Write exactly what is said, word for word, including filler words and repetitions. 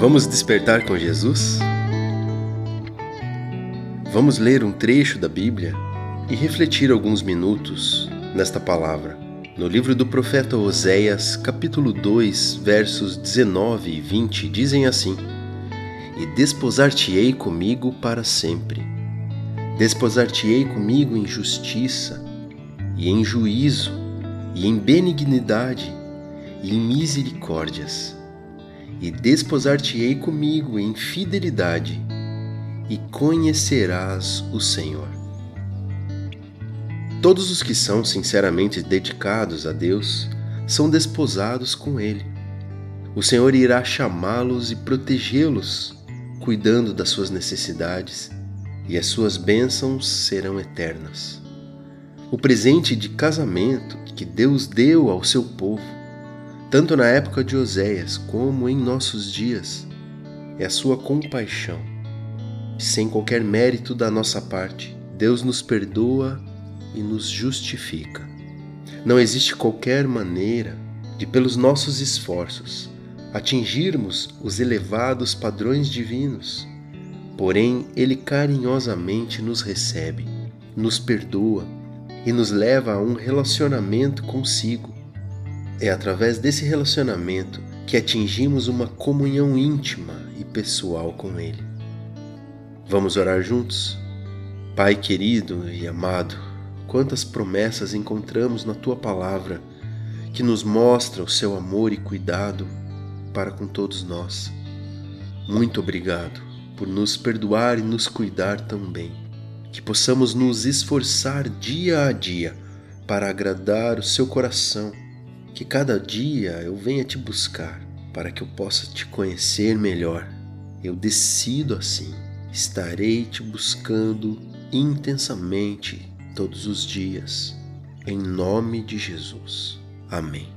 Vamos despertar com Jesus? Vamos ler um trecho da Bíblia e refletir alguns minutos nesta palavra. No livro do profeta Oséias, capítulo dois, versos dezenove e vinte, dizem assim: E desposar-te-ei comigo para sempre. Desposar-te-ei comigo em justiça, e em juízo, e em benignidade, e em misericórdias. E desposar-te-ei comigo em fidelidade, e conhecerás o Senhor. Todos os que são sinceramente dedicados a Deus são desposados com Ele. O Senhor irá chamá-los e protegê-los, cuidando das suas necessidades, e as suas bênçãos serão eternas. O presente de casamento que Deus deu ao seu povo, tanto na época de Oséias como em nossos dias, é a sua compaixão. Sem qualquer mérito da nossa parte, Deus nos perdoa e nos justifica. Não existe qualquer maneira de, pelos nossos esforços, atingirmos os elevados padrões divinos. Porém, Ele carinhosamente nos recebe, nos perdoa e nos leva a um relacionamento consigo. É através desse relacionamento que atingimos uma comunhão íntima e pessoal com Ele. Vamos orar juntos? Pai querido e amado, quantas promessas encontramos na Tua Palavra que nos mostra o Seu amor e cuidado para com todos nós. Muito obrigado por nos perdoar e nos cuidar tão bem. Que possamos nos esforçar dia a dia para agradar o Seu coração. Que cada dia eu venha Te buscar para que eu possa Te conhecer melhor. Eu decido assim. Estarei Te buscando intensamente todos os dias. Em nome de Jesus. Amém.